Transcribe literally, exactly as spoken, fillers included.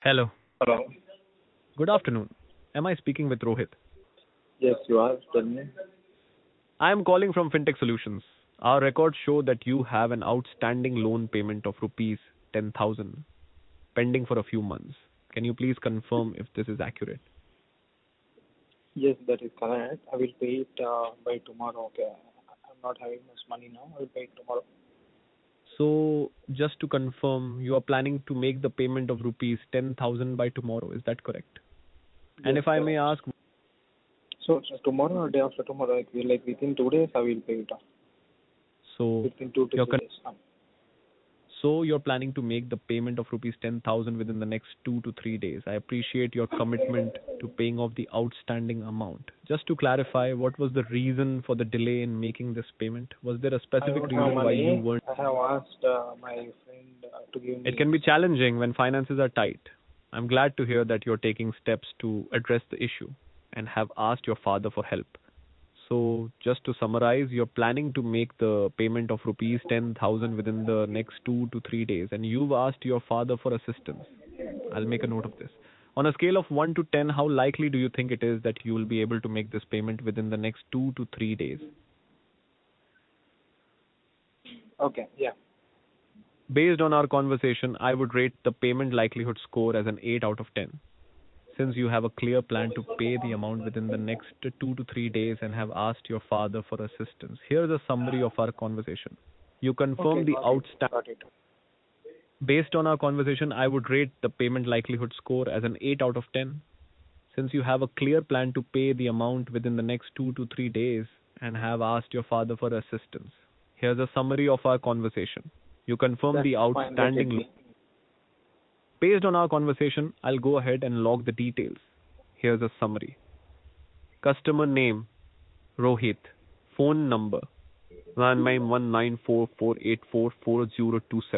Hello. Hello. Good afternoon. Am I speaking with Rohit? Yes, you are. Tell me. I am calling from Fintech Solutions. Our records show that you have an outstanding loan payment of rupees ten thousand pending for a few months. Can you please confirm if this is accurate? Yes, that is correct. I will pay it uh, by tomorrow. Okay. I'm not having much money now. I will pay it tomorrow. So, just to confirm, you are planning to make the payment of rupees ten thousand by tomorrow. Is that correct? And Yes, if I may correct. ask, So, so tomorrow or day after tomorrow, like, we- like within two days, I will pay it off. so Within two to you're three con- days. Um, so you're planning to make the payment of rupees ten thousand within the next two to three days. I appreciate your commitment to paying off the outstanding amount. Just to clarify, what was the reason for the delay in making this payment? Was there a I specific don't have reason why you money. weren't? I have asked uh, my friend uh, to give It me. can be challenging when finances are tight. I'm glad to hear that you're taking steps to address the issue and have asked your father for help. So, just to summarize, you're planning to make the payment of rupees ten thousand within the next two to three days, and you've asked your father for assistance. I'll make a note of this. On a scale of one to ten, how likely do you think it is that you will be able to make this payment within the next two to three days? Okay, yeah. Based on our conversation, I would rate the payment likelihood score as an eight out of ten. Since you have a clear plan to pay the amount within the next two to three days and have asked your father for assistance, here's a summary of our conversation. You Okay, confirm the got it. outstanding. Got it. Based on our conversation, I would rate the payment likelihood score as an eight out of ten. Since you have a clear plan to pay the amount within the next two to three days and have asked your father for assistance, here's a summary of our conversation. You confirm That's the fine. Let it outstanding. be. Based on our conversation, I'll go ahead and log the details. Here's a summary. Customer name, Rohit. Phone number, one nine one nine four four eight four four zero two seven.